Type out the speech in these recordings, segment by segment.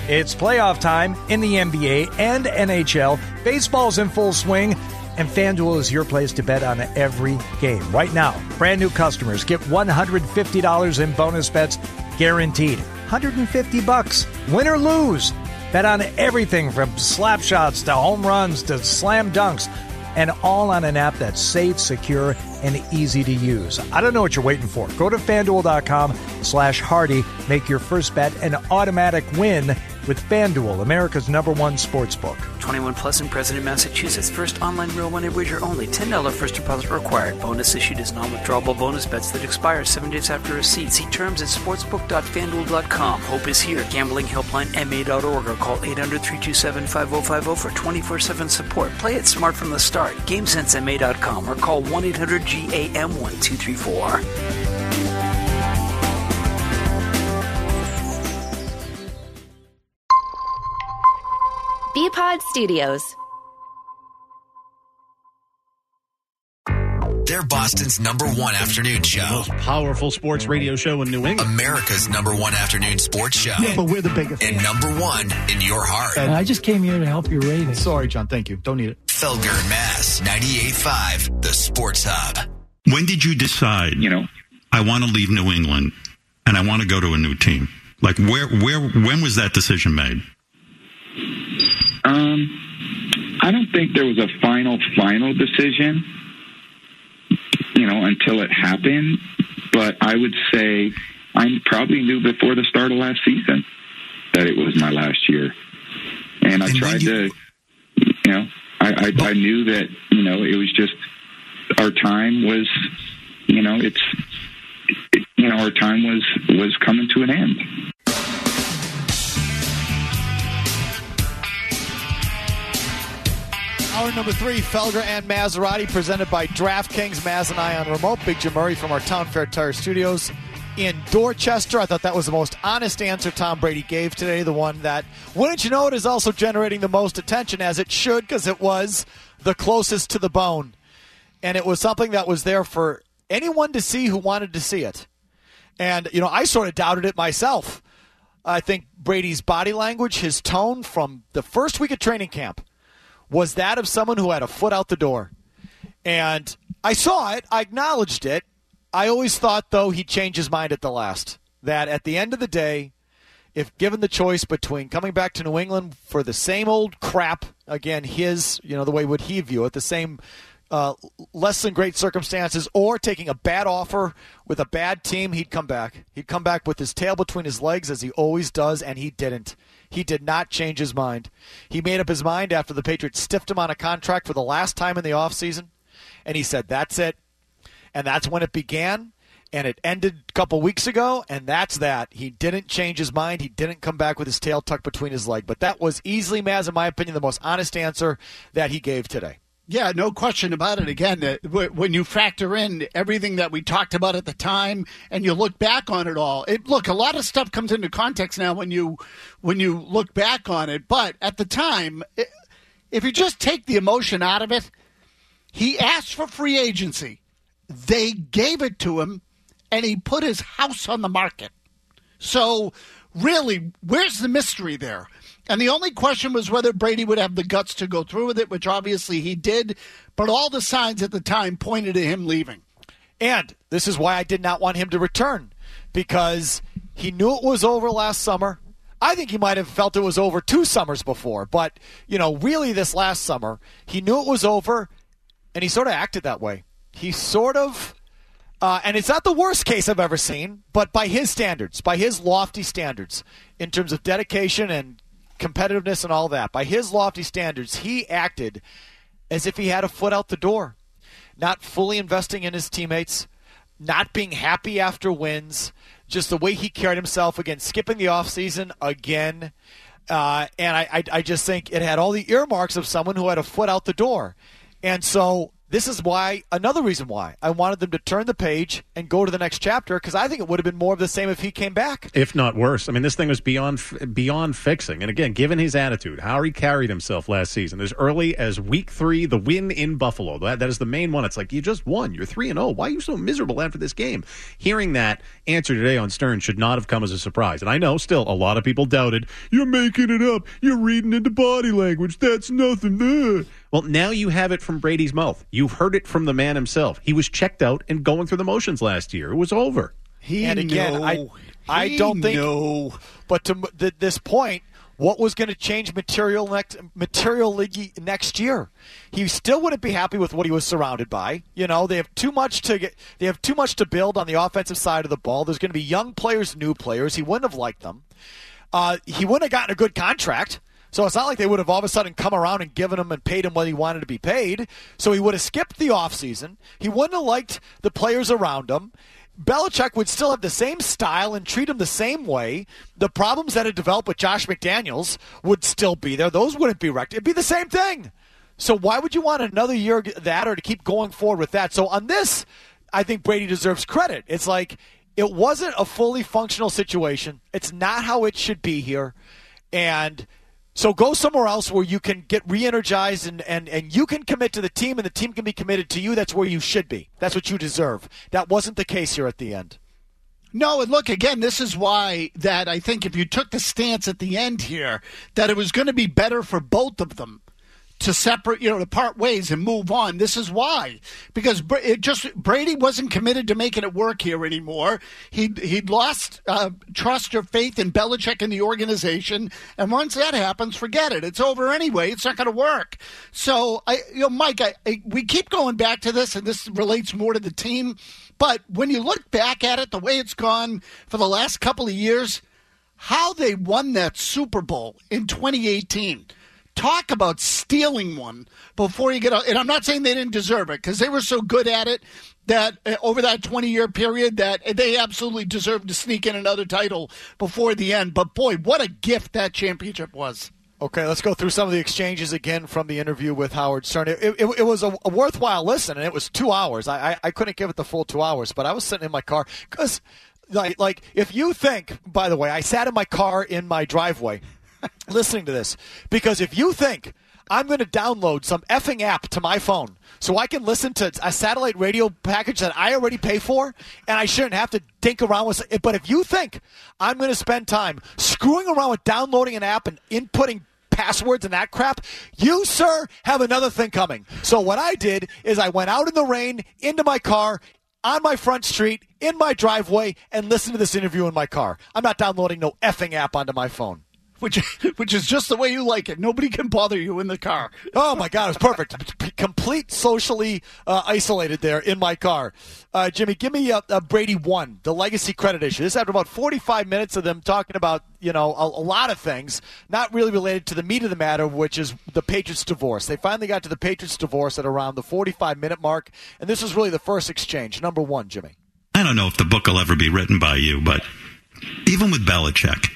It's playoff time in the NBA and NHL. Baseball's in full swing, and FanDuel is your place to bet on every game. Right now, brand new customers get $150 in bonus bets guaranteed. $150, win or lose. Bet on everything from slap shots to home runs to slam dunks, and all on an app that's safe, secure, and easy to use. I don't know what you're waiting for. Go to FanDuel.com/Hardy. Make your first bet an automatic win with FanDuel, America's #1 sportsbook. 21 plus and present in Massachusetts. First online real money wager only. $10 first deposit required. Bonus issued as non-withdrawable bonus bets that expire 7 days after receipt. See terms at sportsbook.fanduel.com. Hope is here. Gambling helpline MA.org or call 800-327-5050 for 24/7 support. Play it smart from the start. GameSenseMA.com or call 1-800-GAM-1234. BPod Studios. They're Boston's #1 afternoon show. Most powerful sports radio show in New England. America's #1 afternoon sports show. Yeah, but we're the biggest. And #1 in your heart. And I just came here to help your ratings. Sorry, John. Thank you. Don't need it. Felger and Mass, 98.5, the Sports Hub. When did you decide, I want to leave New England and I want to go to a new team? Like, when was that decision made? I don't think there was a final decision, until it happened. But I would say I probably knew before the start of last season that it was my last year. And I tried to, I knew that, it was just our time was, our time was coming to an end. Hour number 3, Felger and Maserati, presented by DraftKings. Maz and I on remote. Big Jim Murray from our Town Fair Tire Studios in Dorchester. I thought that was the most honest answer Tom Brady gave today, the one that, wouldn't you know it, is also generating the most attention, as it should, because it was the closest to the bone. And it was something that was there for anyone to see who wanted to see it. And, I sort of doubted it myself. I think Brady's body language, his tone from the first week of training camp, was that of someone who had a foot out the door. And I saw it. I acknowledged it. I always thought, though, he'd change his mind at the last. That at the end of the day, if given the choice between coming back to New England for the same old crap, again, his, the way would he view it, the same less than great circumstances, or taking a bad offer with a bad team, he'd come back. He'd come back with his tail between his legs, as he always does, and he didn't. He did not change his mind. He made up his mind after the Patriots stiffed him on a contract for the last time in the offseason, and he said, that's it. And that's when it began, and it ended a couple weeks ago, and that's that. He didn't change his mind. He didn't come back with his tail tucked between his legs. But that was easily, Maz, in my opinion, the most honest answer that he gave today. Yeah, no question about it. Again, when you factor in everything that we talked about at the time and you look back on it all, look, a lot of stuff comes into context now when you look back on it. But at the time, if you just take the emotion out of it, he asked for free agency. They gave it to him, and he put his house on the market. So really, where's the mystery there? And the only question was whether Brady would have the guts to go through with it, which obviously he did. But all the signs at the time pointed to him leaving. And this is why I did not want him to return, because he knew it was over last summer. I think he might have felt it was over 2 summers before. But, really this last summer, he knew it was over, and he sort of acted that way. He sort of, and it's not the worst case I've ever seen, but by his standards, by his lofty standards, in terms of dedication and competitiveness and all that, by his lofty standards, he acted as if he had a foot out the door, not fully investing in his teammates, not being happy after wins, just the way he carried himself, again, skipping the offseason again. And I just think it had all the earmarks of someone who had a foot out the door. And so this is another reason why I wanted them to turn the page and go to the next chapter, because I think it would have been more of the same if he came back. If not worse. I mean, this thing was beyond fixing. And again, given his attitude, how he carried himself last season, as early as week 3, the win in Buffalo, that is the main one. It's like, you just won. You're 3-0. Why are you so miserable after this game? Hearing that answer today on Stern should not have come as a surprise. And I know still a lot of people doubted, you're making it up. You're reading into body language. That's nothing. Well, now you have it from Brady's mouth. You've heard it from the man himself. He was checked out and going through the motions last year. It was over. I don't think. But to this point, what was going to change materially next year? He still wouldn't be happy with what he was surrounded by. You know, they have too much to build on the offensive side of the ball. There's going to be young players, new players. He wouldn't have liked them. He wouldn't have gotten a good contract. So it's not like they would have all of a sudden come around and given him and paid him what he wanted to be paid. So he would have skipped the offseason. He wouldn't have liked the players around him. Belichick would still have the same style and treat him the same way. The problems that had developed with Josh McDaniels would still be there. Those wouldn't be wrecked. It'd be the same thing. So why would you want another year of that or to keep going forward with that? So on this, I think Brady deserves credit. It's like it wasn't a fully functional situation. It's not how it should be here. And so go somewhere else where you can get re-energized and you can commit to the team and the team can be committed to you. That's where you should be. That's what you deserve. That wasn't the case here at the end. No, and look, again, this is why that I think if you took the stance at the end here, that it was going to be better for both of them to separate, to part ways and move on. This is why. Because Brady wasn't committed to making it work here anymore. He'd lost trust or faith in Belichick and the organization. And once that happens, forget it. It's over anyway. It's not going to work. So, Mike, we keep going back to this, and this relates more to the team. But when you look back at it, the way it's gone for the last couple of years, how they won that Super Bowl in 2018, talk about stealing one before you get out. And I'm not saying they didn't deserve it, because they were so good at it that over that 20-year period that they absolutely deserved to sneak in another title before the end. But, boy, what a gift that championship was. Okay, let's go through some of the exchanges again from the interview with Howard Stern. It was a worthwhile listen, and it was 2 hours. I couldn't give it the full 2 hours, but I was sitting in my car because, like, if you think, by the way, I sat in my car in my driveway listening to this, because if you think I'm going to download some effing app to my phone so I can listen to a satellite radio package that I already pay for and I shouldn't have to dink around with it, but if you think I'm going to spend time screwing around with downloading an app and inputting passwords and that crap, you, sir, have another thing coming. So what I did is I went out in the rain, into my car, on my front street, in my driveway, and listened to this interview in my car. I'm not downloading no effing app onto my phone. Which is just the way you like it. Nobody can bother you in the car. Oh, my God, it was perfect. Complete socially isolated there in my car. Jimmy, give me a Brady 1, the legacy credit issue. This after about 45 minutes of them talking about, a lot of things, not really related to the meat of the matter, which is the Patriots divorce. They finally got to the Patriots divorce at around the 45-minute mark, and this was really the first exchange. Number 1, Jimmy. I don't know if the book will ever be written by you, but even with Belichick,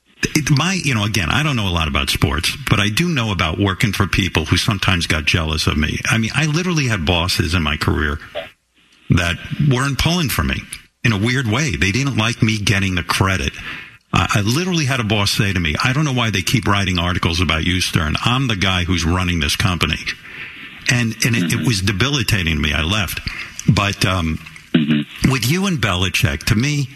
again, I don't know a lot about sports, but I do know about working for people who sometimes got jealous of me. I mean, I literally had bosses in my career that weren't pulling for me in a weird way. They didn't like me getting the credit. I literally had a boss say to me, I don't know why they keep writing articles about you, Stern. I'm the guy who's running this company. And it was debilitating to me. I left. But with you and Belichick, to me,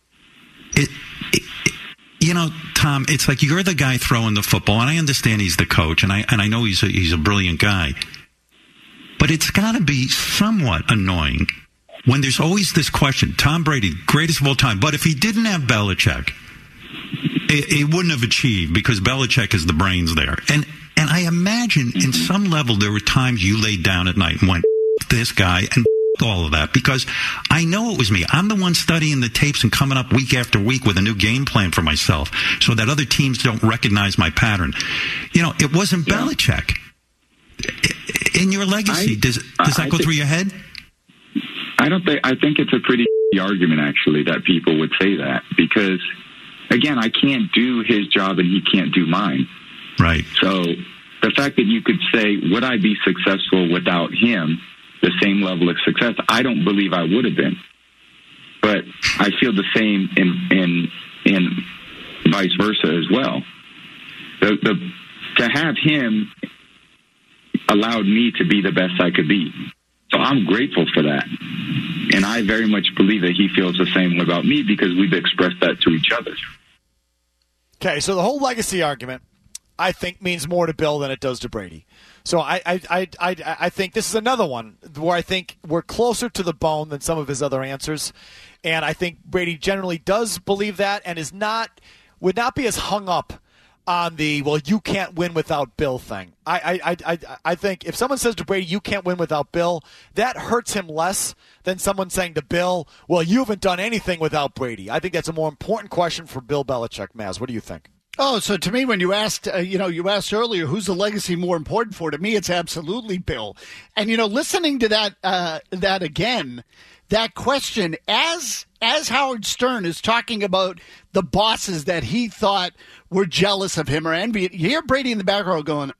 Tom, it's like you're the guy throwing the football, and I understand he's the coach, and I know he's a brilliant guy. But it's got to be somewhat annoying when there's always this question, Tom Brady, greatest of all time, but if he didn't have Belichick, he wouldn't have achieved because Belichick is the brains there. And I imagine in some level there were times you laid down at night and went, this guy, and all of that, because I know it was me. I'm the one studying the tapes and coming up week after week with a new game plan for myself so that other teams don't recognize my pattern. It wasn't Belichick. In your legacy, does that go through your head? I think it's a pretty argument, actually, that people would say that, because, again, I can't do his job and he can't do mine. Right. So the fact that you could say, would I be successful without him? the same level of success. I don't believe I would have been, but I feel the same in vice versa as well. To have him allowed me to be the best I could be. So I'm grateful for that. And I very much believe that he feels the same about me because we've expressed that to each other. Okay, so the whole legacy argument, I think, means more to Bill than it does to Brady. So I think this is another one where I think we're closer to the bone than some of his other answers. And I think Brady generally does believe that and would not be as hung up on the, well, you can't win without Bill thing. I think if someone says to Brady, you can't win without Bill, that hurts him less than someone saying to Bill, well, you haven't done anything without Brady. I think that's a more important question for Bill Belichick. Maz, what do you think? Oh, so to me, when you asked, you asked earlier, who's the legacy more important for? To me, it's absolutely Bill. And, listening to that again, that question, as Howard Stern is talking about the bosses that he thought were jealous of him or envied, you hear Brady in the background going,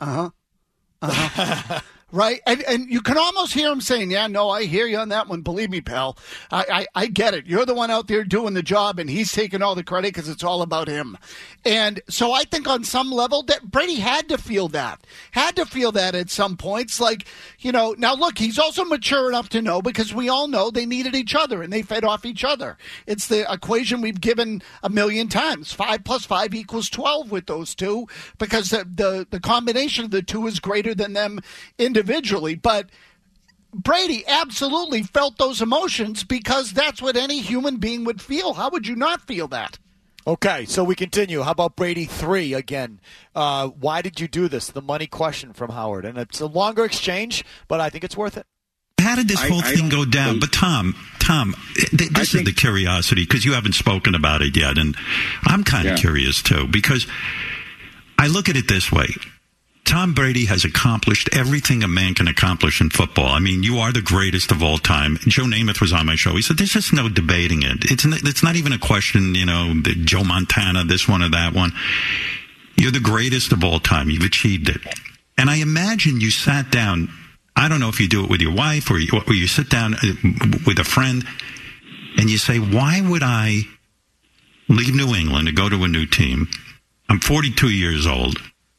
right? And you can almost hear him saying, yeah, no, I hear you on that one. Believe me, pal. I get it. You're the one out there doing the job, and he's taking all the credit because it's all about him. And so I think on some level that Brady had to feel that at some points. Like, now look, he's also mature enough to know, because we all know they needed each other and they fed off each other. It's the equation we've given a million times. 5 + 5 = 12 with those two, because the combination of the two is greater than them individually. But Brady absolutely felt those emotions because that's what any human being would feel. How would you not feel that? Okay, so we continue. How about Brady 3 again? Why did you do this? The money question from Howard. And it's a longer exchange, but I think it's worth it. How did this whole thing go down? But Tom, this is the curiosity, because you haven't spoken about it yet, and I'm kind of curious too, because I look at it this way. Tom Brady has accomplished everything a man can accomplish in football. I mean, you are the greatest of all time. Joe Namath was on my show. He said, there's just no debating it. It's not even a question, Joe Montana, this one or that one. You're the greatest of all time. You've achieved it. And I imagine you sat down, I don't know if you do it with your wife or you sit down with a friend and you say, why would I leave New England to go to a new team? I'm 42 years old.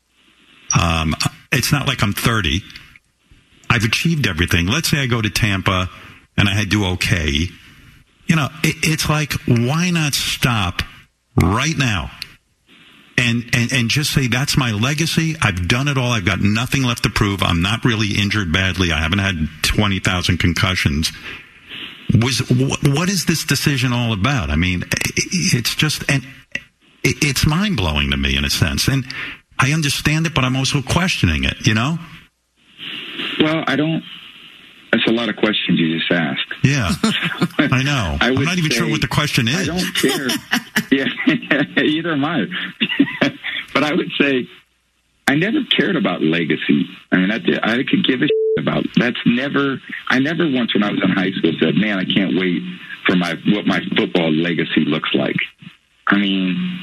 It's not like I'm 30. I've achieved everything. Let's say I go to Tampa and I do okay. It's like, why not stop right now and just say, that's my legacy. I've done it all. I've got nothing left to prove. I'm not really injured badly. I haven't had 20,000 concussions. What is this decision all about? I mean, it's just, and it's mind blowing to me in a sense. And I understand it, but I'm also questioning it, Well, I don't. That's a lot of questions you just asked. Yeah, I know. I'm not even sure what the question is. I don't care. Yeah, either am I. But I would say I never cared about legacy. I mean, I could give a shit about. I never once when I was in high school said, man, I can't wait for what my football legacy looks like. I mean,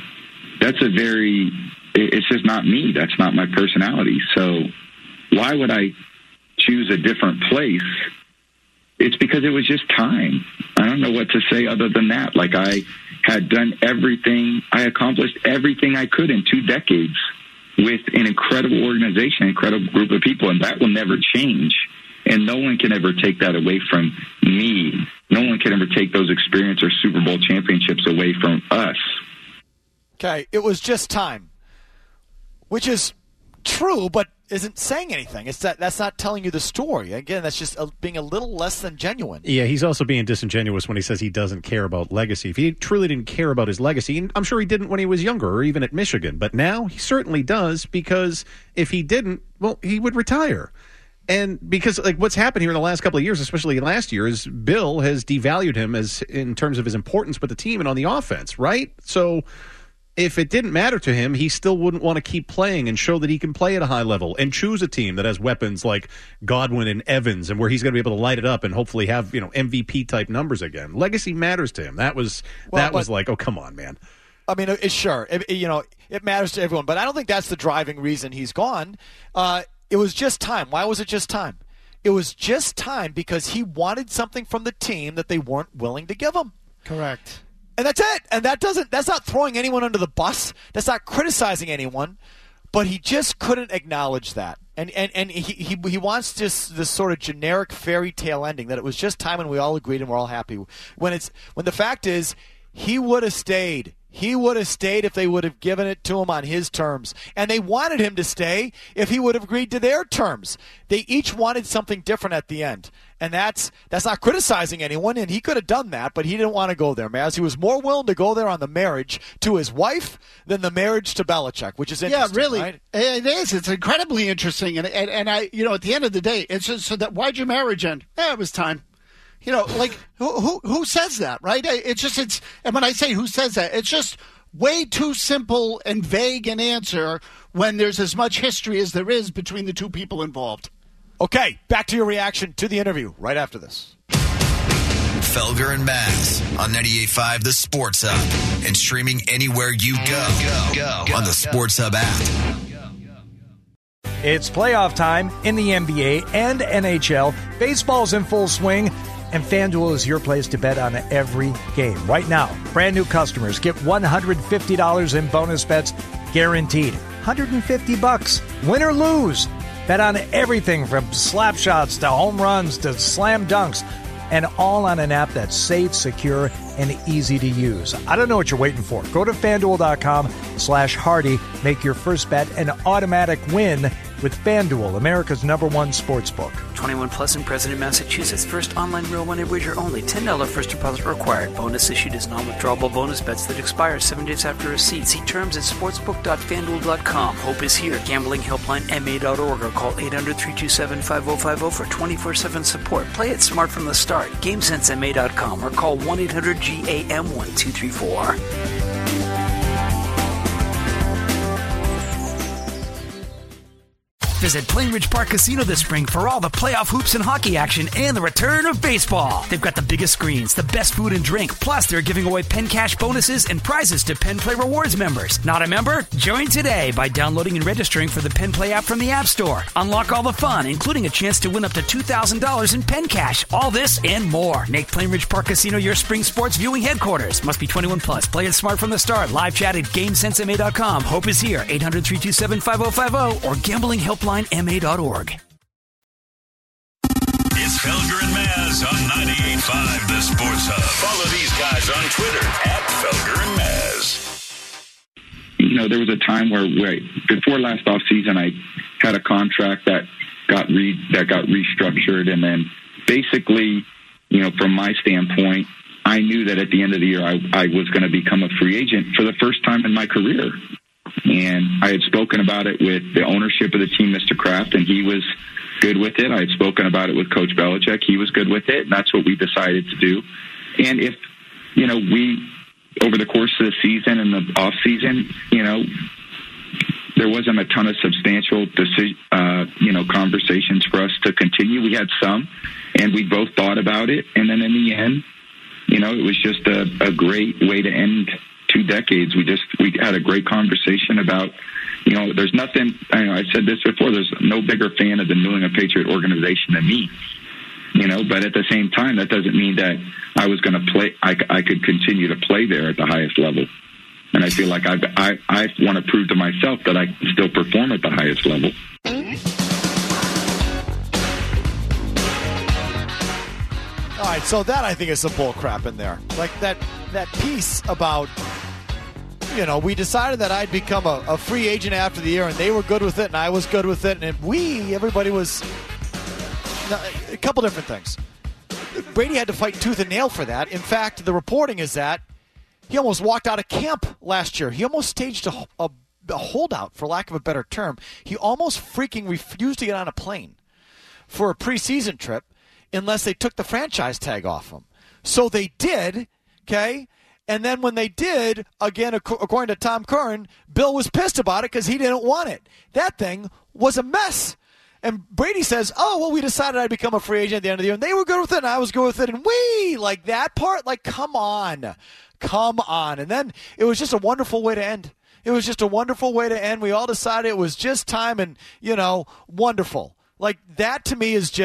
it's just not me. That's not my personality. So why would I choose a different place? It's because it was just time. I don't know what to say other than that. Like, I had done everything. I accomplished everything I could in 2 decades with an incredible organization, incredible group of people, and that will never change. And no one can ever take that away from me. No one can ever take those experiences or Super Bowl championships away from us. Okay, it was just time. Which is true, but isn't saying anything. That's not telling you the story. Again, that's just being a little less than genuine. Yeah, he's also being disingenuous when he says he doesn't care about legacy. If he truly didn't care about his legacy, I'm sure he didn't when he was younger or even at Michigan. But now he certainly does, because if he didn't, well, he would retire. And because what's happened here in the last couple of years, especially last year, is Bill has devalued him in terms of his importance with the team and on the offense, right? So if it didn't matter to him, he still wouldn't want to keep playing and show that he can play at a high level and choose a team that has weapons like Godwin and Evans, and where he's going to be able to light it up and hopefully have, MVP type numbers again. Legacy matters to him. That was like, oh, come on, man. I mean, it matters to everyone, but I don't think that's the driving reason he's gone. It was just time. Why was it just time? it was just time because he wanted something from the team that they weren't willing to give him. Correct. And that's it. And that's not throwing anyone under the bus. That's not criticizing anyone. But he just couldn't acknowledge that. And he wants just this sort of generic fairy tale ending that it was just time and we all agreed and we're all happy. When the fact is he would have stayed. He would have stayed if they would have given it to him on his terms. And they wanted him to stay if he would have agreed to their terms. They each wanted something different at the end. And that's not criticizing anyone, and he could have done that, but he didn't want to go there, Maz. He was more willing to go there on the marriage to his wife than the marriage to Belichick, which is interesting. Yeah, really. Right? It is. It's incredibly interesting. And I, at the end of the day, it's just so that why'd your marriage end? It was time. Like who says that, right? And when I say who says that, it's just way too simple and vague an answer when there's as much history as there is between the two people involved. Okay, back to your reaction to the interview right after this. Felger and Maz on 98.5 The Sports Hub and streaming anywhere you go on the Sports Hub app. It's playoff time in the NBA and NHL. Baseball's in full swing, and FanDuel is your place to bet on every game. Right now, brand new customers get $150 in bonus bets guaranteed. $150. Win or lose. Bet on everything from slap shots to home runs to slam dunks, and all on an app that's safe, secure, and easy to use. I don't know what you're waiting for. Go to FanDuel.com/Hardy. Make your first bet an automatic win with FanDuel, America's #1 sportsbook. 21 plus and present in Massachusetts. First online real money wager only. $10 first deposit required. Bonus issued as non-withdrawable bonus bets that expire 7 days after receipt. See terms at sportsbook.fanduel.com. Hope is here. Gambling helpline MA.org or call 800-327-5050 for 24/7 support. Play it smart from the start. GameSenseMA.com or call 1-800-GAM-1234. Visit Plainridge Park Casino this spring for all the playoff hoops and hockey action and the return of baseball. They've got the biggest screens, the best food and drink, plus they're giving away Penn Cash bonuses and prizes to Penn Play Rewards members. Not a member? Join today by downloading and registering for the Penn Play app from the App Store. Unlock all the fun, including a chance to win up to $2,000 in Penn Cash. All this and more. Make Plainridge Park Casino your spring sports viewing headquarters. Must be 21 plus. Play it smart from the start. Live chat at GameSenseMA.com. Hope is here. 800-327-5050 or gamblinghelpline.ma.org. It's Felger and Maz on 98.5 The Sports Hub. Follow these guys on Twitter at Felger and Maz. There was a time where before last offseason, I had a contract that got restructured, and then basically, from my standpoint, I knew that at the end of the year I was going to become a free agent for the first time in my career. And I had spoken about it with the ownership of the team, Mr. Kraft, and he was good with it. I had spoken about it with Coach Belichick. He was good with it, and that's what we decided to do. And if, we, over the course of the season and the off season, there wasn't a ton of substantial conversations for us to continue. We had some, and we both thought about it. And then in the end, it was just a great way to end 2 decades. We had a great conversation about, there's nothing, I said this before, there's no bigger fan of the New England Patriot organization than me, but at the same time, that doesn't mean that I was going to play, I could continue to play there at the highest level. And I feel like I want to prove to myself that I can still perform at the highest level. All right, so that I think is some bull crap in there. Like that piece about, we decided that I'd become a free agent after the year, and they were good with it, and I was good with it, and everybody was a couple different things. Brady had to fight tooth and nail for that. In fact, the reporting is that he almost walked out of camp last year. He almost staged a holdout, for lack of a better term. He almost freaking refused to get on a plane for a preseason trip unless they took the franchise tag off him. So they did, okay? And then when they did, again, according to Tom Curran, Bill was pissed about it because he didn't want it. That thing was a mess. And Brady says, we decided I'd become a free agent at the end of the year, and they were good with it, and I was good with it, and like that part, come on. And then it was just a wonderful way to end. It was just a wonderful way to end. We all decided it was just time, and, wonderful. Like, that to me is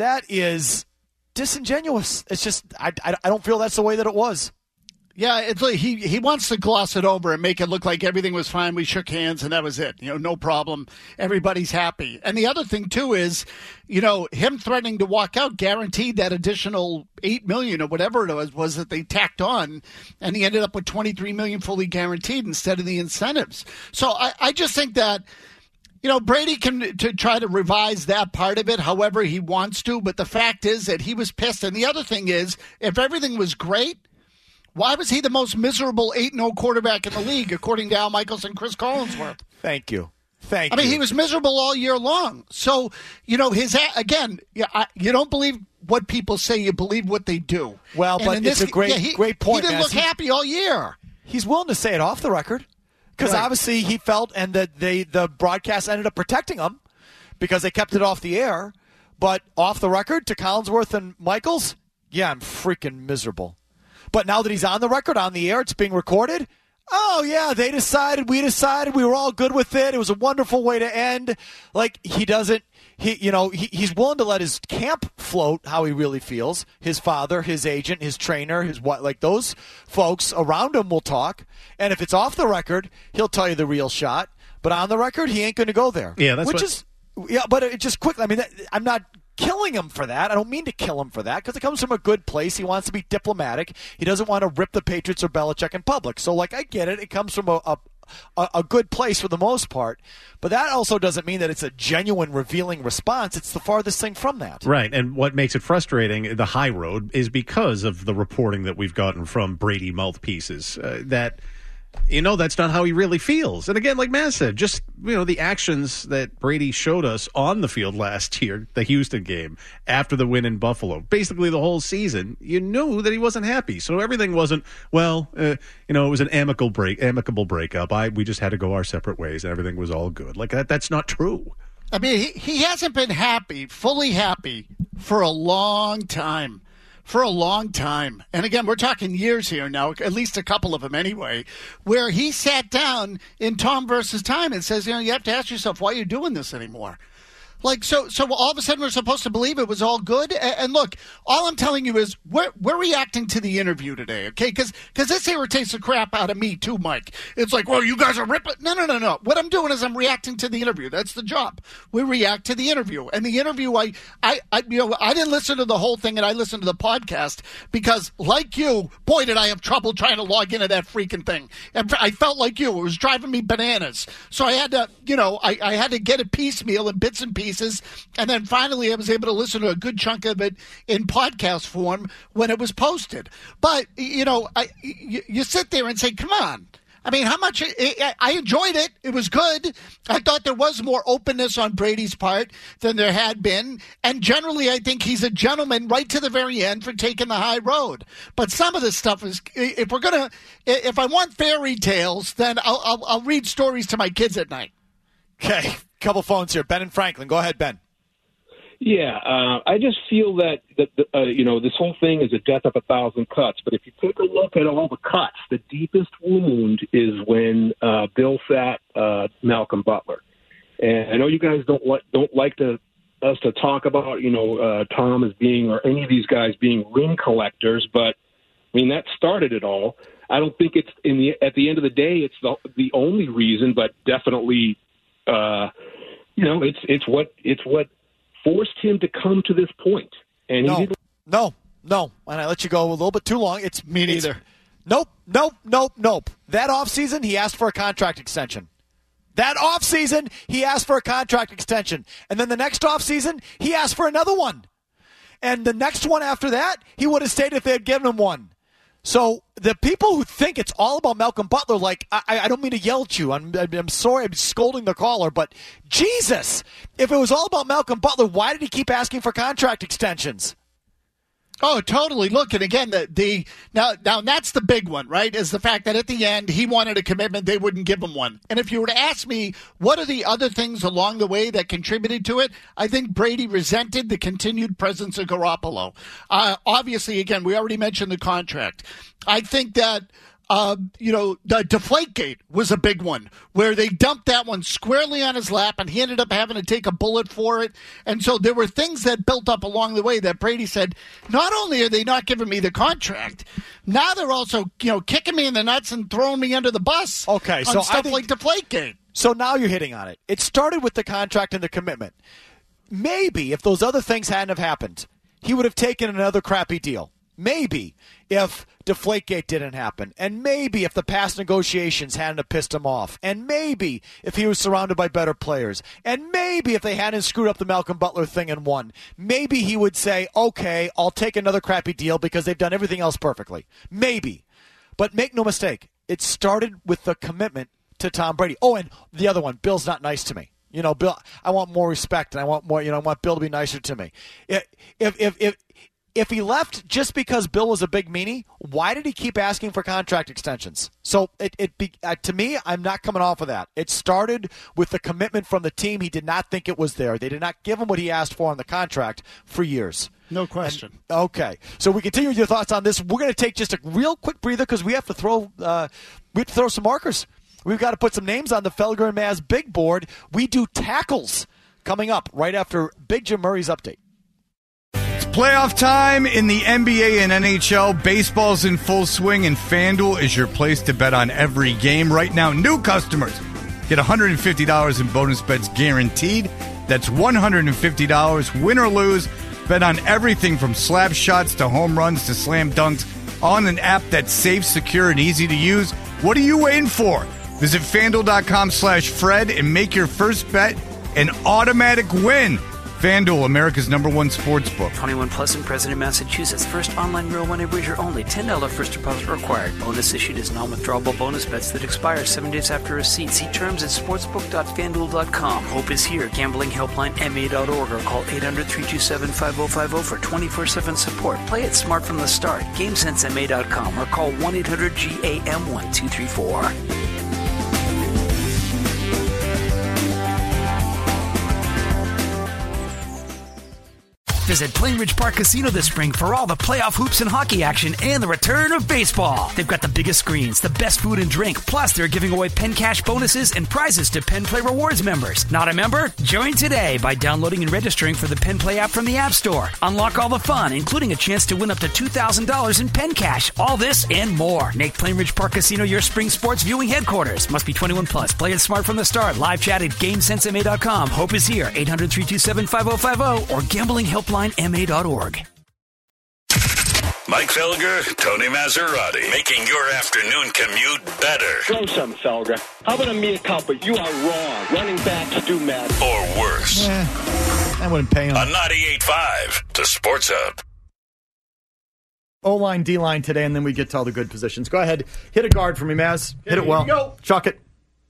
disingenuous. It's just, I don't feel that's the way that it was. Yeah, it's like he wants to gloss it over and make it look like everything was fine. We shook hands and that was it. No problem. Everybody's happy. And the other thing too is, him threatening to walk out guaranteed that additional $8 million or whatever it was that they tacked on, and he ended up with $23 million fully guaranteed instead of the incentives. So I just think that, Brady can try to revise that part of it however he wants to, but the fact is that he was pissed. And the other thing is, if everything was great, why was he the most miserable 8-0 quarterback in the league, according to Al Michaels and Chris Collinsworth? Thank you. I mean, he was miserable all year long. So, you don't believe what people say, you believe what they do. Well, but it's a great point. He didn't look happy all year. He's willing to say it off the record because obviously he felt, and that the broadcast ended up protecting him because they kept it off the air. But off the record to Collinsworth and Michaels, yeah, I'm freaking miserable. But now that he's on the record, on the air, it's being recorded. Oh, yeah, we decided, we were all good with it. It was a wonderful way to end. Like, he's willing to let his camp float how he really feels. His father, his agent, his trainer, those folks around him will talk. And if it's off the record, he'll tell you the real shot. But on the record, he ain't going to go there. Yeah, but it just quickly. I mean, I'm not killing him for that. I don't mean to kill him for that because it comes from a good place. He wants to be diplomatic. He doesn't want to rip the Patriots or Belichick in public. So, I get it. It comes from a good place for the most part. But that also doesn't mean that it's a genuine, revealing response. It's the farthest thing from that. Right. And what makes it frustrating, the high road, is because of the reporting that we've gotten from Brady mouthpieces that – that's not how he really feels. And again, like Matt said, just, the actions that Brady showed us on the field last year, the Houston game, after the win in Buffalo, basically the whole season, you knew that he wasn't happy. So everything wasn't, it was an amicable breakup. We just had to go our separate ways and everything was all good. Like that's not true. I mean, he hasn't been fully happy for a long time. And again, we're talking years here now, at least a couple of them anyway, where he sat down in Tom versus Time and says, you have to ask yourself why you're doing this anymore. So all of a sudden we're supposed to believe it was all good? And look, all I'm telling you is we're reacting to the interview today, okay? Because this irritates the crap out of me too, Mike. It's like, well, you guys are ripping. No. What I'm doing is I'm reacting to the interview. That's the job. We react to the interview. And the interview, I didn't listen to the whole thing, and I listened to the podcast because, like you, boy, did I have trouble trying to log into that freaking thing. And I felt like you. It was driving me bananas. So I had to, I had to get it piecemeal in bits and pieces. And then finally I was able to listen to a good chunk of it in podcast form when it was posted. But, you sit there and say, come on. I mean, how much I enjoyed it. It was good. I thought there was more openness on Brady's part than there had been. And generally, I think he's a gentleman right to the very end for taking the high road. But some of this stuff is, if I want fairy tales, then I'll read stories to my kids at night. Okay. Couple phones here. Ben and Franklin. Go ahead, Ben. Yeah, I just feel that this whole thing is a death of a thousand cuts. But if you take a look at all the cuts, the deepest wound is when Bill sat Malcolm Butler. And I know you guys don't like us to talk about Tom as being, or any of these guys being, ring collectors, but I mean that started it all. I don't think it's at the end of the day it's the only reason, but definitely. It's what forced him to come to this point. And no. And I let you go a little bit too long. It's me neither. Nope. That offseason, he asked for a contract extension. And then the next offseason, he asked for another one. And the next one after that, he would have stayed if they had given him one. So the people who think it's all about Malcolm Butler, I don't mean to yell at you. I'm sorry, I'm scolding the caller, but Jesus, if it was all about Malcolm Butler, why did he keep asking for contract extensions? Oh, totally. Look, and again, now that's the big one, right? Is the fact that at the end he wanted a commitment, they wouldn't give him one. And if you were to ask me, what are the other things along the way that contributed to it? I think Brady resented the continued presence of Garoppolo. Obviously, again, we already mentioned the contract. I think that The Deflategate was a big one where they dumped that one squarely on his lap and he ended up having to take a bullet for it. And so there were things that built up along the way that Brady said, not only are they not giving me the contract, now they're also, kicking me in the nuts and throwing me under the bus. Okay, so stuff like Deflategate. So now you're hitting on it. It started with the contract and the commitment. Maybe if those other things hadn't have happened, he would have taken another crappy deal. Maybe if Deflategate didn't happen, and maybe if the past negotiations hadn't have pissed him off, and maybe if he was surrounded by better players, and maybe if they hadn't screwed up the Malcolm Butler thing and won, maybe he would say, okay, I'll take another crappy deal because they've done everything else perfectly. Maybe. But make no mistake, it started with the commitment to Tom Brady. Oh, and the other one, Bill's not nice to me. Bill, I want more respect, and I want more. I want Bill to be nicer to me. If he left just because Bill was a big meanie, why did he keep asking for contract extensions? So to me, I'm not coming off of that. It started with the commitment from the team. He did not think it was there. They did not give him what he asked for on the contract for years. No question. Okay, so we continue with your thoughts on this. We're going to take just a real quick breather because we have to throw some markers. We've got to put some names on the Felger and Maz big board. We do tackles coming up right after Big Jim Murray's update. It's playoff time in the NBA and NHL. Baseball's in full swing, and FanDuel is your place to bet on every game. Right now, new customers get $150 in bonus bets guaranteed. That's $150, win or lose. Bet on everything from slap shots to home runs to slam dunks on an app that's safe, secure, and easy to use. What are you waiting for? Visit FanDuel.com/Fred and make your first bet an automatic win. FanDuel, America's #1 sports book. 21 plus and present in Massachusetts. First online real money wager only. $10 first deposit required. Bonus issued as non-withdrawable bonus bets that expire 7 days after receipt. See terms at sportsbook.fanduel.com. Hope is here. Gambling helpline MA.org or call 800-327-5050 for 24/7 support. Play it smart from the start. GameSenseMA.com or call 1-800-GAM-1234. Visit Plainridge Park Casino this spring for all the playoff hoops and hockey action and the return of baseball. They've got the biggest screens, the best food and drink, plus they're giving away Penn Cash bonuses and prizes to Penn Play Rewards members. Not a member? Join today by downloading and registering for the Penn Play app from the App Store. Unlock all the fun, including a chance to win up to $2,000 in Penn Cash. All this and more. Make Plainridge Park Casino your spring sports viewing headquarters. Must be 21 plus. Play it smart from the start. Live chat at GameSenseMA.com. Hope is here. 800-327-5050 or gamblinghelpline.ma.org. Mike Felger, Tony Maserati, making your afternoon commute better. Throw some, Felger. How about a mea culpa? You are wrong. Running backs do matter. Or worse. I wouldn't pay him. On 98.5, the Sports Hub. O-line, D-line today, and then we get to all the good positions. Go ahead. Hit a guard for me, Maz. Hit it well. Go. Chuck it.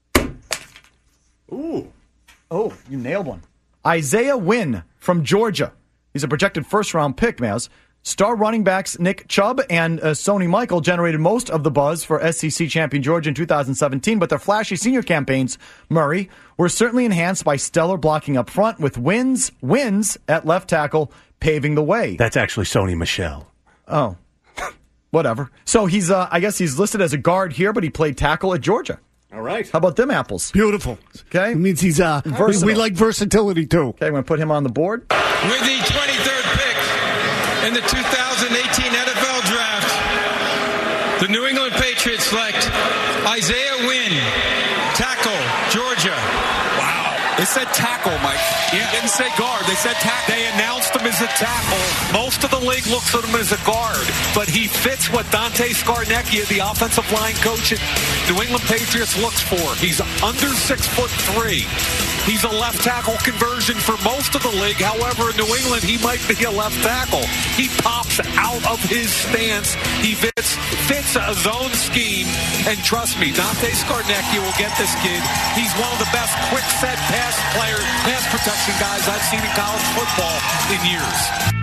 Ooh. Oh, you nailed one. Isaiah Wynn from Georgia. He's a projected first-round pick, Maz. Star running backs Nick Chubb and Sony Michael generated most of the buzz for SEC champion Georgia in 2017, but their flashy senior campaigns, Murray, were certainly enhanced by stellar blocking up front with wins at left tackle paving the way. That's actually Sony Michel. Oh, whatever. So he's, I guess he's listed as a guard here, but he played tackle at Georgia. All right. How about them apples? Beautiful. Okay. It means he's versatile. We like versatility, too. Okay, I'm going to put him on the board. With the 23rd pick in the 2018 NFL Draft, the New England Patriots select Isaiah Wynn, tackle, Georgia. Wow. They said tackle, Mike. Yeah. They didn't say guard. They said tackle. They announced him as a tackle. Most of the league looks at him as a guard, but he fits what Dante Scarnecchia, the offensive line coach at New England Patriots, looks for. He's under 6'3". He's a left tackle conversion for most of the league. However, in New England, he might be a left tackle. He pops out of his stance. He fits a zone scheme. And trust me, Dante Scarnecchia will get this kid. He's one of the best quick set pass protection guys I've seen in college football in years.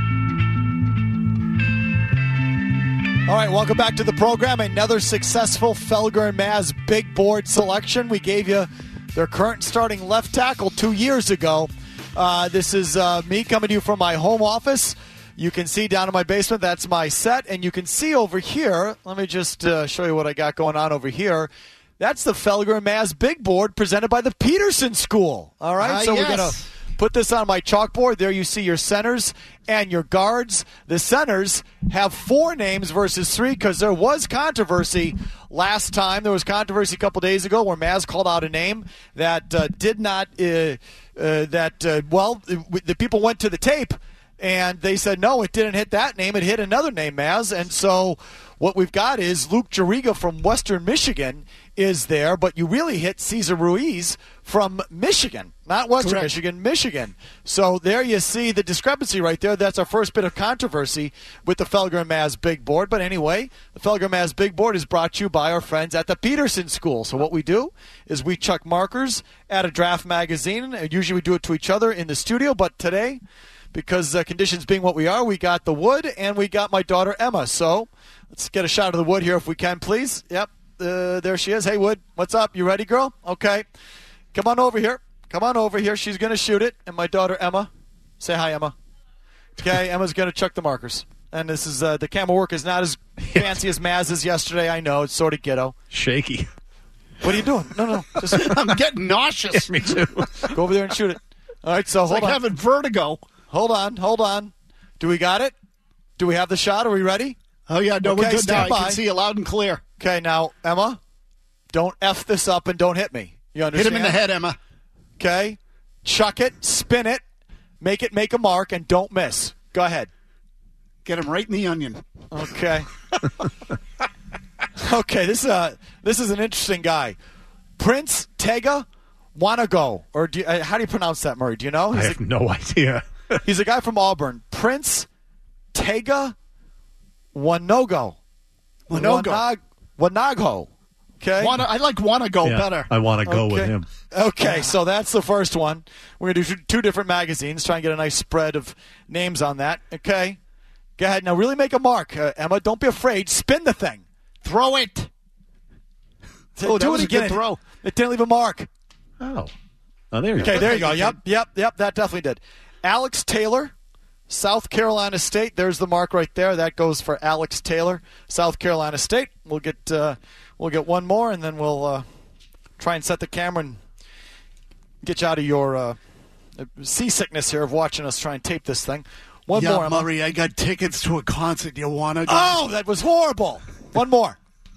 All right, welcome back to the program. Another successful Felger and Maz big board selection. We gave you their current starting left tackle 2 years ago. This is me coming to you from my home office. You can see down in my basement, that's my set. And you can see over here, let me just show you what I got going on over here. That's the Felger and Maz big board presented by the Peterson School. All right, so yes. we're going to put this on my chalkboard. There you see your centers and your guards. The centers have 4 names versus 3 because there was controversy last time. There was controversy a couple days ago where Maz called out a name that did not, the people went to the tape and they said, no, it didn't hit that name. It hit another name, Maz. And so what we've got is Luke Jariga from Western Michigan is there, but you really hit Cesar Ruiz from Michigan, not Western Correct. Michigan, Michigan. So there you see the discrepancy right there. That's our first bit of controversy with the Felger and Maz big board. But anyway, the Felger and Maz big board is brought to you by our friends at the Peterson School. So what we do is we chuck markers at a draft magazine. Usually we do it to each other in the studio, but today, because conditions being what we are, we got the wood and we got my daughter Emma. So let's get a shot of the wood here if we can, please. Yep. There she is. Hey, Wood, what's up? You ready, girl? Okay. Come on over here. Come on over here. She's going to shoot it. And my daughter, Emma. Say hi, Emma. Okay, Emma's going to chuck the markers. And this is the camera work is not as fancy as Maz's yesterday. I know. It's sort of ghetto. Shaky. What are you doing? No. Just, I'm getting nauseous. Me too. Go over there and shoot it. All right, so It's hold like on. having vertigo. Hold on. Do we got it? Do we have the shot? Are we ready? Oh, yeah, no, Okay, we're good now. stand I can by. see you loud and clear. Okay, now, Emma, don't F this up and don't hit me. You understand? Hit him in the head, Emma. Okay? Chuck it, spin it, make a mark, and don't miss. Go ahead. Get him right in the onion. Okay. Okay, this is an interesting guy. Prince Tega Wanago. Or how do you pronounce that, Murray? Do you know? I have no idea. He's a guy from Auburn. Prince Tega Wanago. Wanago. Okay. I like Wanago better. I want to go with Okay. him. Okay, so that's the first one. We're going to do 2 different magazines, try and get a nice spread of names on that. Okay? Go ahead. Now really make a mark. Emma, don't be afraid. Spin the thing. Throw it. Do that it was a again. good throw. It didn't leave a mark. Oh, there you go. Okay, there you go. Yep. That definitely did. Alex Taylor, South Carolina State. There's the mark right there. That goes for Alex Taylor, South Carolina State. We'll get one more, and then we'll try and set the camera and get you out of your seasickness here of watching us try and tape this thing. One more, Emma. Murray, I got tickets to a concert. You want to go? Oh, that was horrible. One more.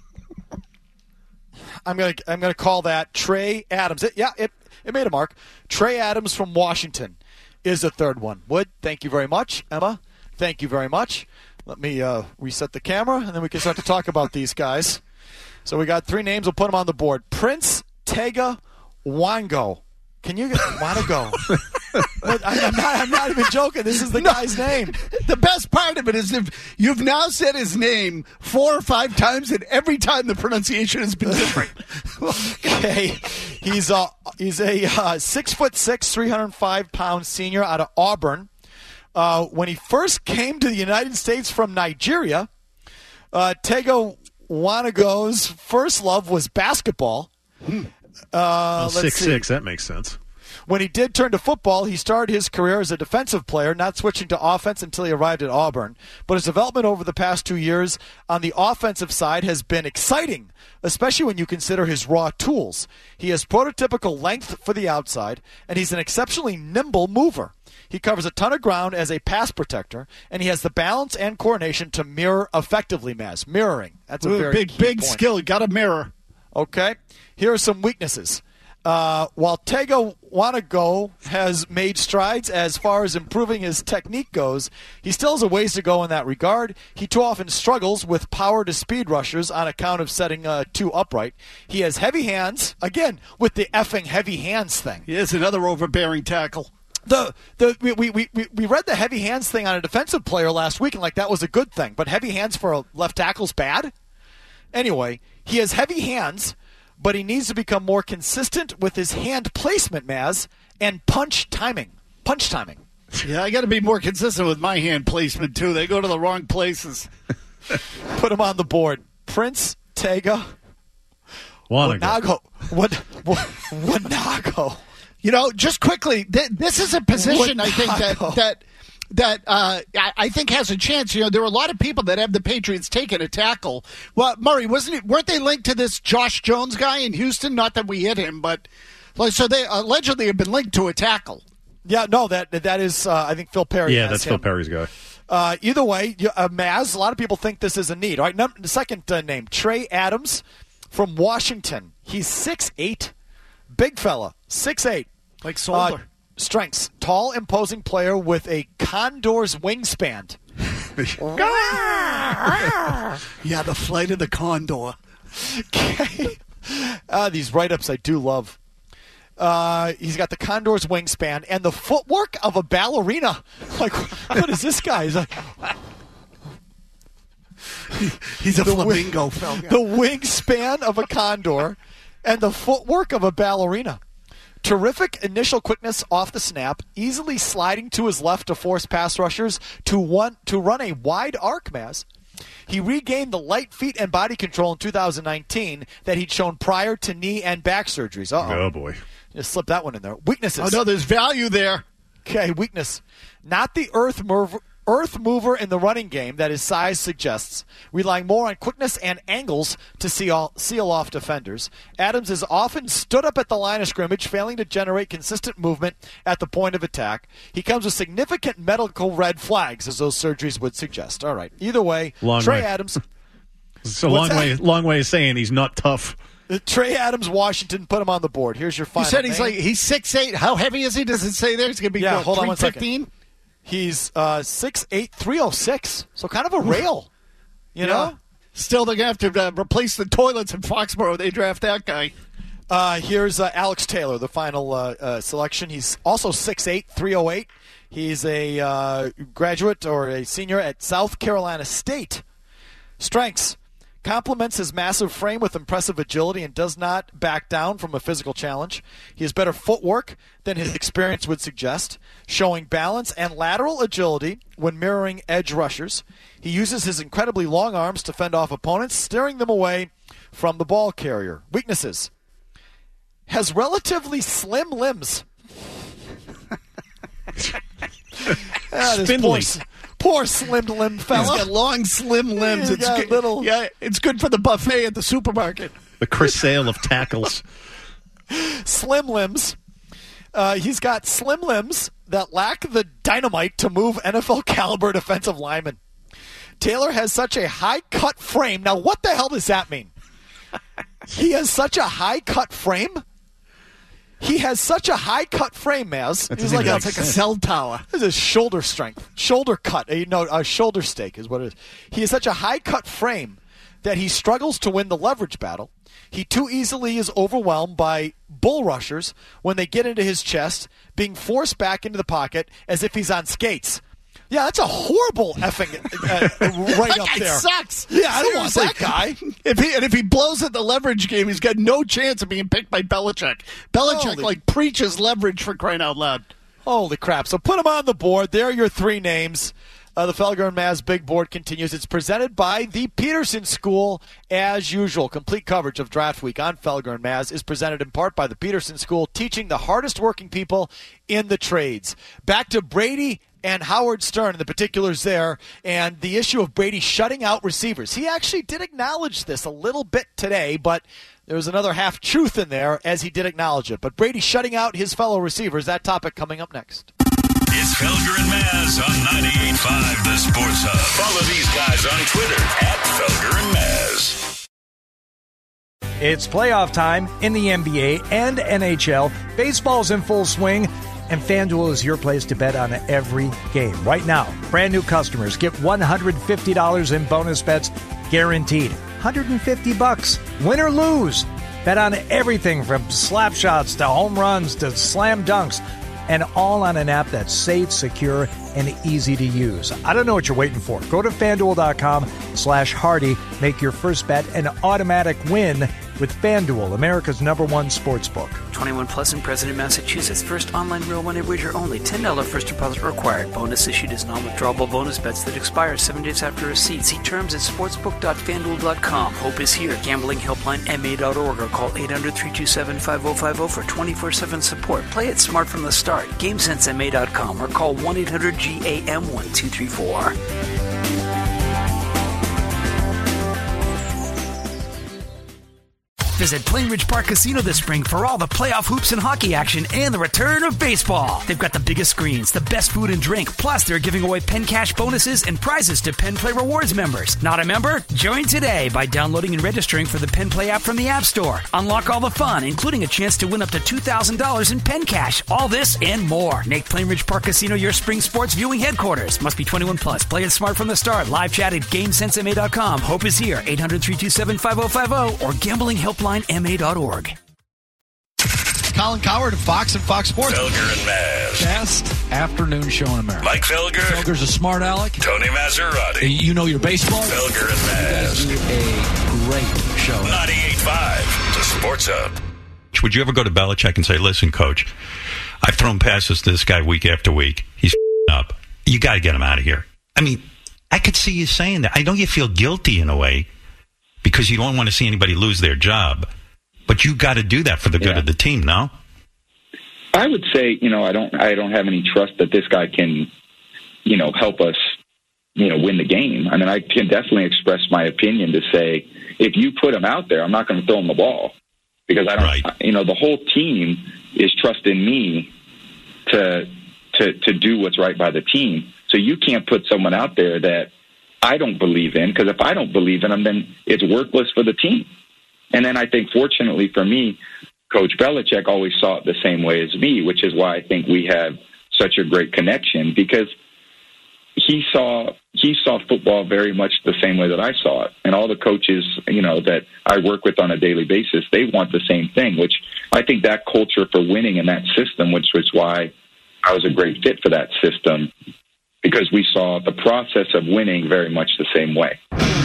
I'm gonna call that Trey Adams. It made a mark. Trey Adams from Washington is the third one. Wood, thank you very much. Emma, thank you very much. Let me reset the camera, and then we can start to talk about these guys. So we got 3 names. We'll put them on the board. Prince Tega Wango. Can you want to go? I'm not even joking. This is the guy's name. The best part of it is if you've now said his name 4 or 5 times, and every time the pronunciation has been different. Okay, he's a 6'6", 305-pound senior out of Auburn. When he first came to the United States from Nigeria, Tega Wanago's first love was basketball. 6'6", that makes sense. When he did turn to football, he started his career as a defensive player, not switching to offense until he arrived at Auburn. But his development over the past 2 years on the offensive side has been exciting, especially when you consider his raw tools. He has prototypical length for the outside, and he's an exceptionally nimble mover. He covers a ton of ground as a pass protector, and he has the balance and coordination to mirror effectively, Maz. Mirroring. That's a very key big point. skill. Got a mirror. Okay. Here are some weaknesses. While Tega Wanago has made strides as far as improving his technique goes, he still has a ways to go in that regard. He too often struggles with power to speed rushers on account of setting too upright. He has heavy hands, again, with the effing heavy hands thing. He is another overbearing tackle. We read the heavy hands thing on a defensive player last week, and like that was a good thing, but heavy hands for a left tackle's bad? Anyway, he has heavy hands, but he needs to become more consistent with his hand placement, Maz, and punch timing. Punch timing. Yeah, I got to be more consistent with my hand placement, too. They go to the wrong places. Put him on the board. Prince Tega Wanago. Wanago. You know, just quickly, this is a position I think that I think has a chance. You know, there are a lot of people that have the Patriots taking a tackle. Well, Murray, weren't they linked to this Josh Jones guy in Houston? Not that we hit him, but so they allegedly have been linked to a tackle. Yeah, no, that is, I think Phil Perry. Yeah, that's Phil Perry's guy. Either way, Maz, a lot of people think this is a need. All right, the second name, Trey Adams from Washington. He's 6'8", big fella, 6'8". Like Solder. Strengths, tall, imposing player with a condor's wingspan. Yeah, the flight of the condor. Okay. These write-ups I do love. He's got the condor's wingspan and the footwork of a ballerina. Like, what is this guy? He's like, he's a flamingo. The wingspan of a condor and the footwork of a ballerina. Terrific initial quickness off the snap, easily sliding to his left to force pass rushers to run a wide arc, Maz. He regained the light feet and body control in 2019 that he'd shown prior to knee and back surgeries. Oh, boy. Just slip that one in there. Weaknesses. Oh, no, there's value there. Okay, weakness. Not the earth mover in the running game that his size suggests, relying more on quickness and angles to seal off defenders. Adams is often stood up at the line of scrimmage, failing to generate consistent movement at the point of attack. He comes with significant medical red flags, as those surgeries would suggest. All right, either way, Trey Adams. It's a long way of saying he's not tough. Trey Adams, Washington, put him on the board. Here's your final You said name. he's 6'8". How heavy is he? Does it say there? He's going to be hold on 1 second. 315? He's 6'8", 306. So kind of a rail, you know? Still, they're going to have to replace the toilets in Foxborough. They draft that guy. Here's Alex Taylor, the final selection. He's also 6'8", 308. He's a graduate or a senior at South Carolina State. Strengths. Complements his massive frame with impressive agility and does not back down from a physical challenge. He has better footwork than his experience would suggest, showing balance and lateral agility when mirroring edge rushers. He uses his incredibly long arms to fend off opponents, steering them away from the ball carrier. Weaknesses. Has relatively slim limbs. Spindly. Poor slim-limbed fella. He's got long, slim limbs. It's good. Yeah, it's good for the buffet at the supermarket. The Chris Sale of tackles. Slim limbs. He's got slim limbs that lack the dynamite to move NFL-caliber defensive linemen. Taylor has such a high-cut frame. Now, what the hell does that mean? He has such a high-cut frame? He has such a high-cut frame, Maz. It's like a cell tower. This is shoulder strength. Shoulder cut. A shoulder stake is what it is. He has such a high-cut frame that he struggles to win the leverage battle. He too easily is overwhelmed by bull rushers when they get into his chest, being forced back into the pocket as if he's on skates. Yeah, that's a horrible effing right up there. Sucks. Yeah, I don't want that guy. If he blows at the leverage game, he's got no chance of being picked by Belichick. Belichick preaches leverage, for crying out loud. Holy crap! So put him on the board. There are your three names. The Felger and Maz Big Board continues. It's presented by the Peterson School, as usual. Complete coverage of Draft Week on Felger and Maz is presented in part by the Peterson School, teaching the hardest working people in the trades. Back to Brady and Howard Stern and the particulars there, and the issue of Brady shutting out receivers. He actually did acknowledge this a little bit today, but there was another half-truth in there as he did acknowledge it. But Brady shutting out his fellow receivers, that topic coming up next. It's Felger and Maz on 98.5 The Sports Hub. Follow these guys on Twitter @Felger and Maz. It's playoff time in the NBA and NHL. Baseball's in full swing, and FanDuel is your place to bet on every game. Right now, brand new customers get $150 in bonus bets guaranteed. $150, win or lose. Bet on everything from slap shots to home runs to slam dunks, and all on an app that's safe, secure, and easy to use. I don't know what you're waiting for. Go to FanDuel.com/Hardy. Make your first bet an automatic win with FanDuel, America's #1 sportsbook. 21 plus and present in Massachusetts. First online real money wager only. $10 first deposit required. Bonus issued as non-withdrawable bonus bets that expire 7 days after receipt. See terms at sportsbook.fanduel.com. Hope is here. Gambling helpline MA.org or call 800-327-5050 for 24/7 support. Play it smart from the start. GameSenseMA.com or call 1-800-GAM-1234. Visit Plainridge Park Casino this spring for all the playoff hoops and hockey action and the return of baseball. They've got the biggest screens, the best food and drink, plus they're giving away Penn Cash bonuses and prizes to Penn Play Rewards members. Not a member? Join today by downloading and registering for the Penn Play app from the App Store. Unlock all the fun, including a chance to win up to $2,000 in Penn Cash. All this and more. Make Plainridge Park Casino your spring sports viewing headquarters. Must be 21 plus. Play it smart from the start. Live chat at GameSenseMA.com. Hope is here. 800-327-5050 or gamblinghelpline.ma.org. Colin Cowherd of Fox and Fox Sports. Felger and Maz. Best afternoon show in America. Mike Felger. Felger's a smart aleck. Tony Maserati. You know your baseball. Felger and Maz. You guys do a great show. 98.5, the Sports Hub. Would you ever go to Belichick and say, listen, coach, I've thrown passes to this guy week after week. He's up. You got to get him out of here. I mean, I could see you saying that. I know you feel guilty in a way because you don't want to see anybody lose their job. But you got to do that for the good of the team, no? I would say, I don't have any trust that this guy can, help us, win the game. I mean, I can definitely express my opinion to say, if you put him out there, I'm not going to throw him the ball because I don't, the whole team is trusting me to do what's right by the team. So you can't put someone out there that I don't believe in, because if I don't believe in him, then it's worthless for the team. And then I think, fortunately for me, Coach Belichick always saw it the same way as me, which is why I think we have such a great connection, because he saw football very much the same way that I saw it. And all the coaches, that I work with on a daily basis, they want the same thing, which I think that culture for winning in that system, which was why I was a great fit for that system, because we saw the process of winning very much the same way.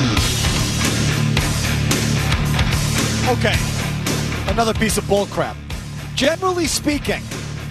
Okay, another piece of bullcrap. Generally speaking,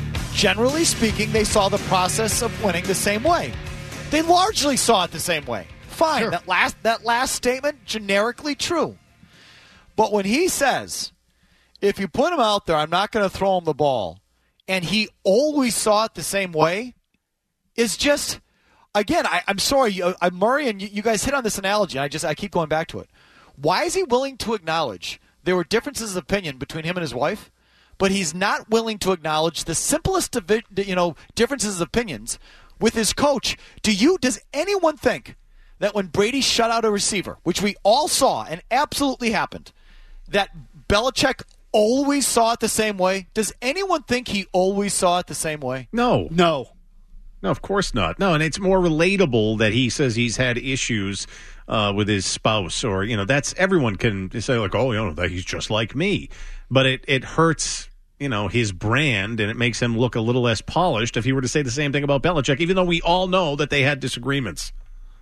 they saw the process of winning the same way. They largely saw it the same way. Fine, sure. That last statement, generically true. But when he says, if you put him out there, I'm not going to throw him the ball, and he always saw it the same way, is just, again, I'm sorry, Murray, and you guys hit on this analogy, and I keep going back to it. Why is he willing to acknowledge there were differences of opinion between him and his wife, but he's not willing to acknowledge the simplest of differences of opinions with his coach? Does anyone think that when Brady shut out a receiver, which we all saw and absolutely happened, that Belichick always saw it the same way? Does anyone think he always saw it the same way? No, of course not. No, and it's more relatable that he says he's had issues with his spouse, or that's, everyone can say like, oh, that he's just like me, but it hurts his brand, and it makes him look a little less polished if he were to say the same thing about Belichick, even though we all know that they had disagreements.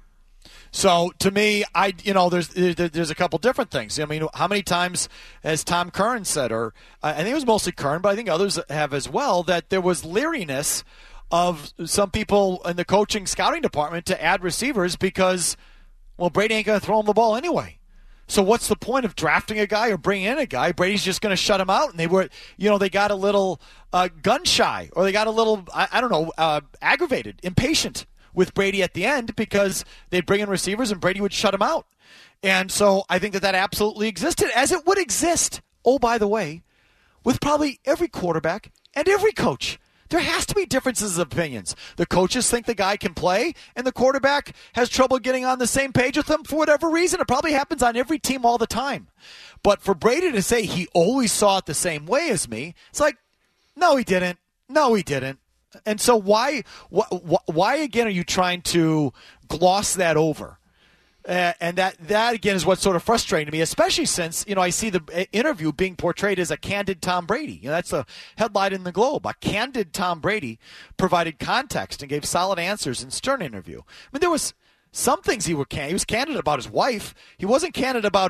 So to me, there's a couple different things. I mean, how many times has Tom Curran said, or I think it was mostly Curran, but I think others have as well, that there was leeriness of some people in the coaching scouting department to add receivers because, well, Brady ain't going to throw him the ball anyway. So what's the point of drafting a guy or bringing in a guy? Brady's just going to shut him out. And they got a little gun shy, or they got a little, aggravated, impatient with Brady at the end because they'd bring in receivers and Brady would shut him out. And so I think that absolutely existed, as it would exist, oh, by the way, with probably every quarterback and every coach. There has to be differences of opinions. The coaches think the guy can play, and the quarterback has trouble getting on the same page with them for whatever reason. It probably happens on every team all the time. But for Brady to say he always saw it the same way as me, it's like, no, he didn't. No, he didn't. And so why again are you trying to gloss that over? And that again is what's sort of frustrating to me, especially since I see the interview being portrayed as a candid Tom Brady. That's the headline in the Globe. A candid Tom Brady provided context and gave solid answers in Stern interview. I mean, there was some things he was candid about his wife. He wasn't candid about his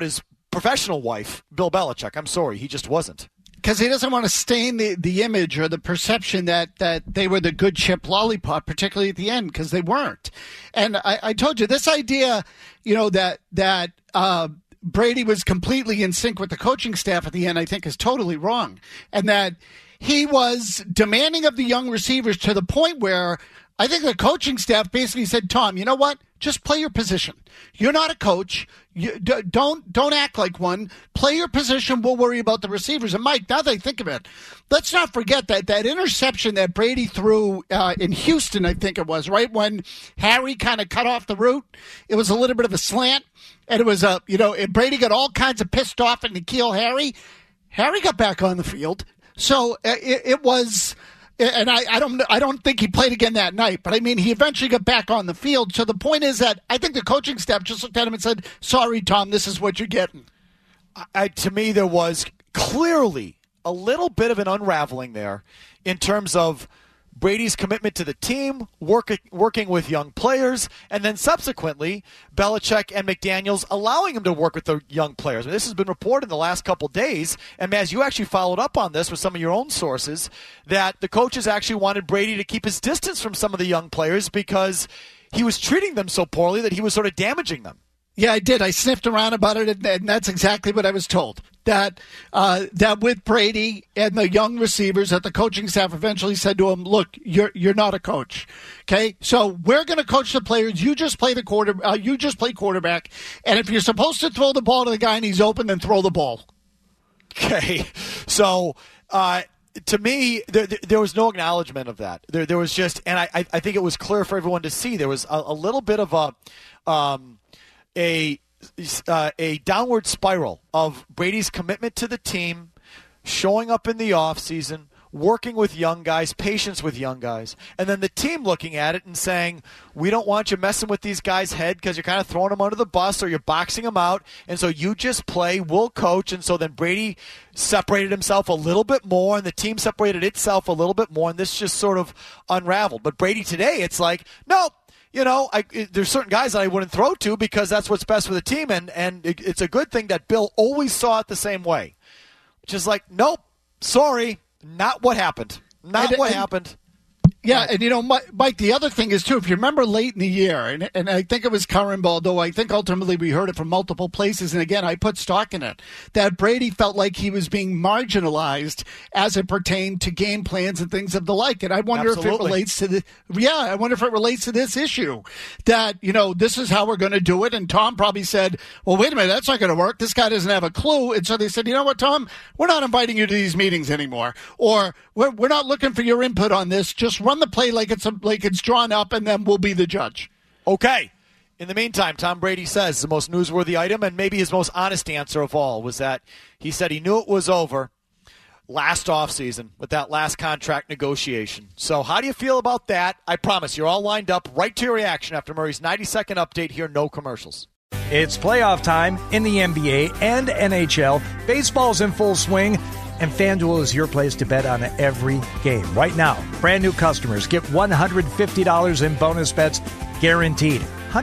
professional wife, Bill Belichick. I'm sorry, he just wasn't. Because he doesn't want to stain the image or the perception that they were the good ship lollipop, particularly at the end, because they weren't. And I told you, this idea, that Brady was completely in sync with the coaching staff at the end, I think is totally wrong. And that he was demanding of the young receivers to the point where I think the coaching staff basically said, Tom, you know what? Just play your position. You're not a coach. Don't act like one. Play your position. We'll worry about the receivers. And Mike, now that I think of it, let's not forget that interception that Brady threw in Houston, I think it was, right when Harry kind of cut off the route. It was a little bit of a slant, and it was Brady got all kinds of pissed off at N'Keal Harry. Harry got back on the field, so it was. And I don't think he played again that night, but I mean, he eventually got back on the field. So the point is that I think the coaching staff just looked at him and said, sorry, Tom, this is what you're getting. To me, there was clearly a little bit of an unraveling there in terms of Brady's commitment to the team, working with young players, and then subsequently Belichick and McDaniels allowing him to work with the young players. This has been reported in the last couple days, and Maz, you actually followed up on this with some of your own sources, that the coaches actually wanted Brady to keep his distance from some of the young players because he was treating them so poorly that he was sort of damaging them. Yeah, I did. I sniffed around about it, and that's exactly what I was told. That with Brady and the young receivers, that the coaching staff eventually said to him, "Look, you're not a coach. Okay, so we're going to coach the players. You just play you just play quarterback. And if you're supposed to throw the ball to the guy and he's open, then throw the ball." Okay, so to me, there was no acknowledgement of that. There was just, and I think it was clear for everyone to see. There was a little bit of a downward spiral of Brady's commitment to the team, showing up in the offseason, working with young guys, patience with young guys, and then the team looking at it and saying, we don't want you messing with these guys' head because you're kind of throwing them under the bus or you're boxing them out, and so you just play, we'll coach. And so then Brady separated himself a little bit more, and the team separated itself a little bit more, and this just sort of unraveled. But Brady today, it's like, no, there's certain guys that I wouldn't throw to because that's what's best for the team, and it's a good thing that Bill always saw it the same way. Just like, nope, sorry, not what happened. Not what happened. Yeah, and Mike, the other thing is, too, if you remember late in the year, and I think it was Curran Ball, though I think ultimately we heard it from multiple places, and again, I put stock in it, that Brady felt like he was being marginalized as it pertained to game plans and things of the like. And I wonder if it relates to I wonder if it relates to this issue, that, this is how we're going to do it. And Tom probably said, well, wait a minute, that's not going to work. This guy doesn't have a clue. And so they said, you know what, Tom, we're not inviting you to these meetings anymore. Or we're not looking for your input on this. Just run the play like it's drawn up, and then we'll be the judge. Okay. In the meantime, Tom Brady says the most newsworthy item, and maybe his most honest answer of all, was that he said he knew it was over last offseason with that last contract negotiation. So how do you feel about that? I promise you're all lined up right to your reaction after Murray's 90-second update here. No commercials. It's playoff time in the NBA and NHL. Baseball's in full swing, and FanDuel is your place to bet on every game. Right now, brand new customers get $150 in bonus bets guaranteed.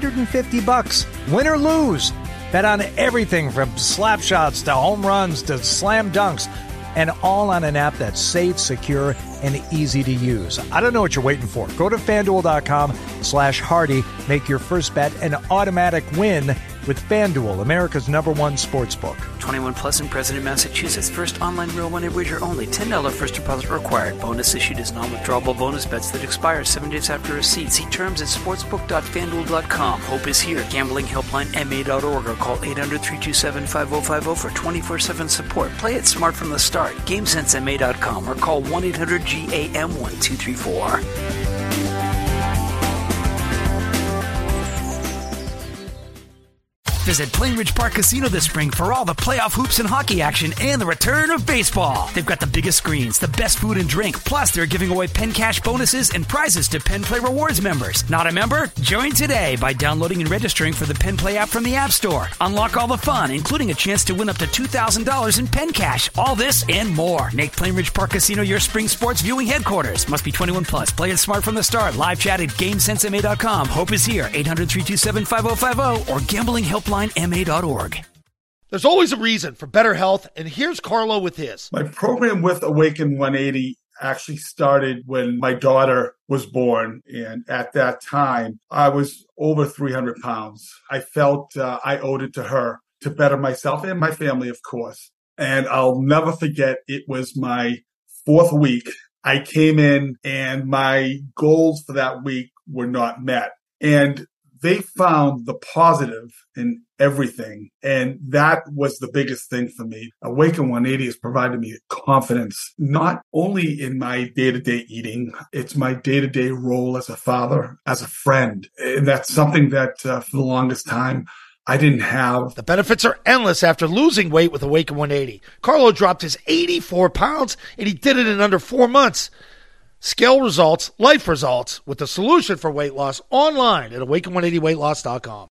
$150, win or lose. Bet on everything from slap shots to home runs to slam dunks, and all on an app that's safe, secure, and easy to use. I don't know what you're waiting for. Go to FanDuel.com/Hardy. Make your first bet an automatic win with FanDuel, America's #1 sportsbook. 21 plus in President, Massachusetts. First online real money wager only. $10 first deposit required. Bonus issued as non-withdrawable bonus bets that expire 7 days after receipt. See terms at sportsbook.fanduel.com. Hope is here. Gambling helpline MA.org or call 800-327-5050 for 24/7 support. Play it smart from the start. GameSenseMA.com or call 1-800-GAM-1234. Visit Plainridge Park Casino this spring for all the playoff hoops and hockey action and the return of baseball. They've got the biggest screens, the best food and drink, plus they're giving away Penn Cash bonuses and prizes to Penn Play Rewards members. Not a member? Join today by downloading and registering for the Penn Play app from the App Store. Unlock all the fun, including a chance to win up to $2,000 in Penn Cash. All this and more. Make Plainridge Park Casino your spring sports viewing headquarters. Must be 21 plus. Play it smart from the start. Live chat at GameSenseMA.com. Hope is here. 800-327-5050 or gamblinghelpline.ma.org. There's always a reason for better health, and here's Carlo with his. My program with Awaken 180 actually started when my daughter was born, and at that time, I was over 300 pounds. I felt I owed it to her to better myself and my family, of course. And I'll never forget, it was my 4th week. I came in, and my goals for that week were not met. And they found the positive in everything. And that was the biggest thing for me. Awaken 180 has provided me confidence, not only in my day-to-day eating, it's my day-to-day role as a father, as a friend. And that's something that for the longest time, I didn't have. The benefits are endless after losing weight with Awaken 180. Carlo dropped his 84 pounds, and he did it in under 4 months. Scale results, life results, with the solution for weight loss online at awaken180weightloss.com.